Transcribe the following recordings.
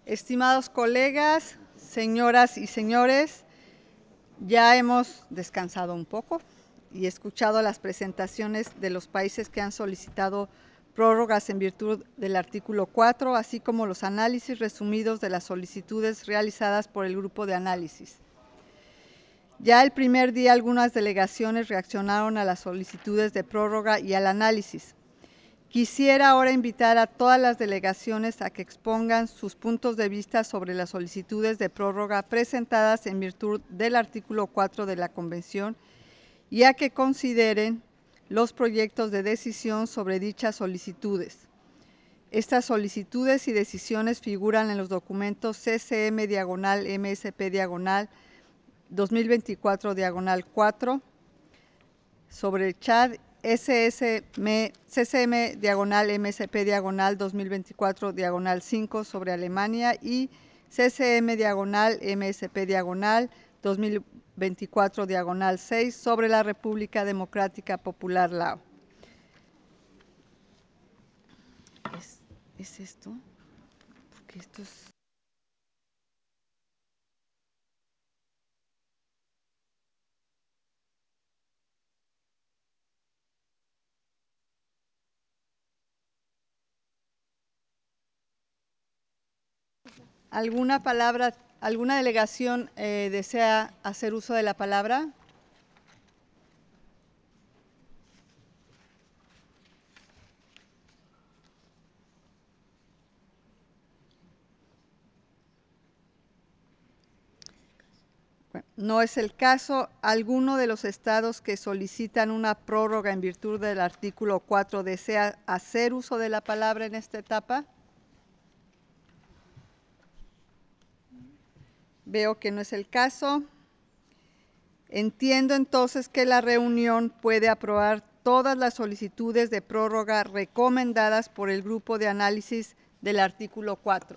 Estimados colegas, señoras y señores, ya hemos descansado un poco y escuchado las presentaciones de los países que han solicitado prórrogas en virtud del artículo 4, así como los análisis resumidos de las solicitudes realizadas por el grupo de análisis. Ya el primer día algunas delegaciones reaccionaron a las solicitudes de prórroga y al análisis. Quisiera ahora invitar a todas las delegaciones a que expongan sus puntos de vista sobre las solicitudes de prórroga presentadas en virtud del artículo 4 de la Convención y a que consideren los proyectos de decisión sobre dichas solicitudes. Estas solicitudes y decisiones figuran en los documentos CCM-MSP-2024-4 sobre el Chad, CCM-MSP-2024-5 sobre Alemania y CCM-MSP-2024-6 sobre la República Democrática Popular Lao. ¿Es esto? Porque esto es... ¿Alguna delegación desea hacer uso de la palabra? Bueno, no es el caso. ¿Alguno de los estados que solicitan una prórroga en virtud del artículo 4 desea hacer uso de la palabra en esta etapa? Veo que no es el caso. Entiendo entonces que la reunión puede aprobar todas las solicitudes de prórroga recomendadas por el grupo de análisis del artículo 4.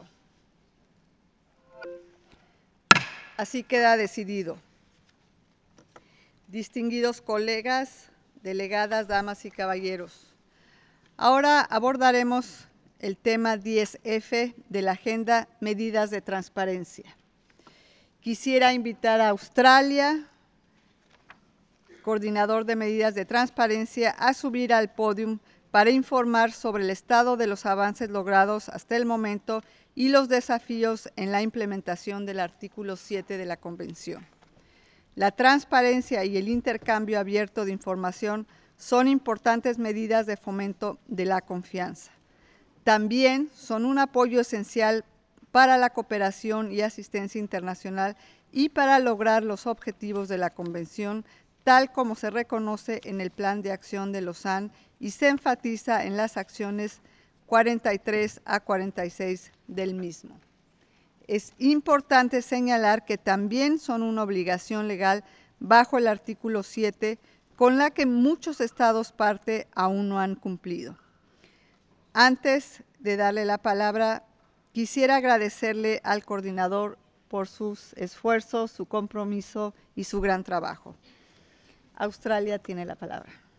Así queda decidido. Distinguidos colegas, delegadas, damas y caballeros, ahora abordaremos el tema 10F de la agenda Medidas de Transparencia. Quisiera invitar a Australia, coordinador de medidas de transparencia, a subir al podio para informar sobre el estado de los avances logrados hasta el momento y los desafíos en la implementación del artículo 7 de la Convención. La transparencia y el intercambio abierto de información son importantes medidas de fomento de la confianza. También son un apoyo esencial para la cooperación y asistencia internacional y para lograr los objetivos de la Convención, tal como se reconoce en el Plan de Acción de Lausanne y se enfatiza en las acciones 43 a 46 del mismo. Es importante señalar que también son una obligación legal bajo el artículo 7, con la que muchos estados parte aún no han cumplido. Antes de darle la palabra, quisiera agradecerle al coordinador por sus esfuerzos, su compromiso y su gran trabajo. Australia tiene la palabra.